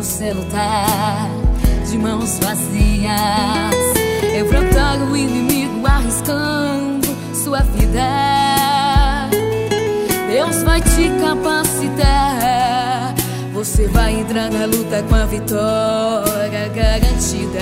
você lutar de mãos vazias, enfrentar o inimigo arriscando sua vida. Deus vai te capacitar, você vai entrar na luta com a vitória garantida.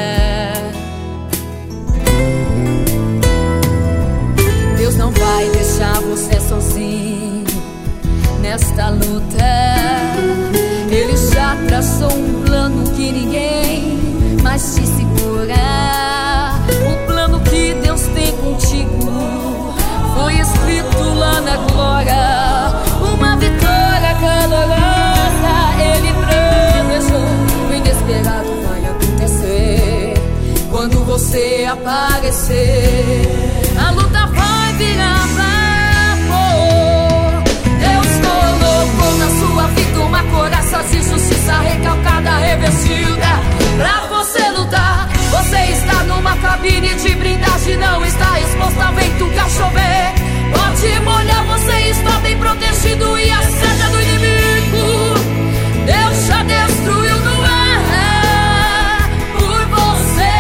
Deus não vai deixar você sozinho nesta luta. Ele já traçou um plano que ninguém mais te segura. O plano que Deus tem contigo foi escrito lá na glória. Uma vitória calorosa Ele planejou. O inesperado vai acontecer quando você aparecer. A luta vai virar vapor. Deus colocou na sua vida uma couraça de justiça recalcada, revestida pra você lutar. Você está numa cabine de blindagem, não está exposto a vento que a chover pode molhar. Você está bem protegido e a seta do inimigo Deus já destruiu no ar por você.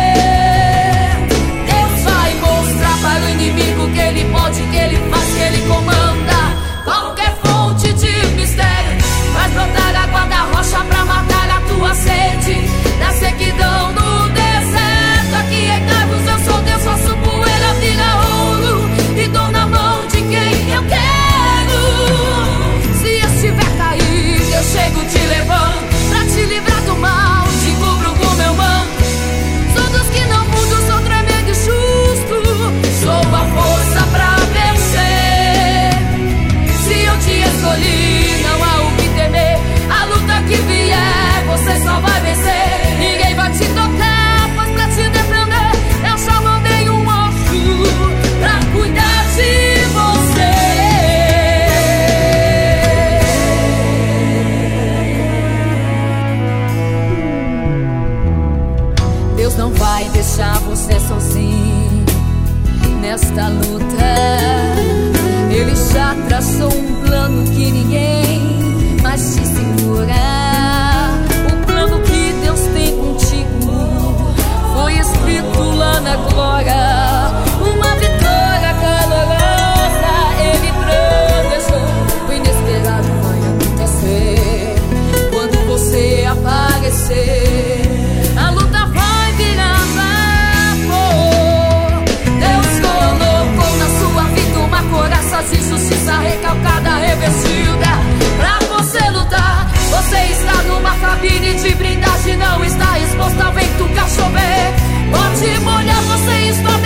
Deus vai mostrar para o inimigo que ele pode, que ele faz, que ele comanda qualquer fonte de mistério. Faz brotar água da rocha pra matar a tua sede da sequidão no deserto. Aqui em Carlos eu sou Deus, faço poeira vira ouro e dou na mão de quem eu quero. Se estiver caído eu chego te levando pra te livrar do mal, te cubro com meu manto. Sou dos que não mudo, sou tremendo e justo, sou a força pra vencer. Se eu te escolhi não há o que temer. A luta que vier você só vai vencer. Ninguém vai te tocar, pois pra te defender eu só mandei um anjo pra cuidar de você. Deus não vai deixar você sozinho nesta luta. Ele já traçou um plano que ninguém mais te segura. O plano que Deus tem contigo foi escrito lá na glória. Uma vitória calorosa Ele planejou. O inesperado vai acontecer quando você aparecer. A luta vai virar vapor. Deus colocou na sua vida uma couraça de justiça recalcada, revestida pra você lutar. Você está numa cabine de blindagem, não está exposto ao vento que a chover pode molhar. Você está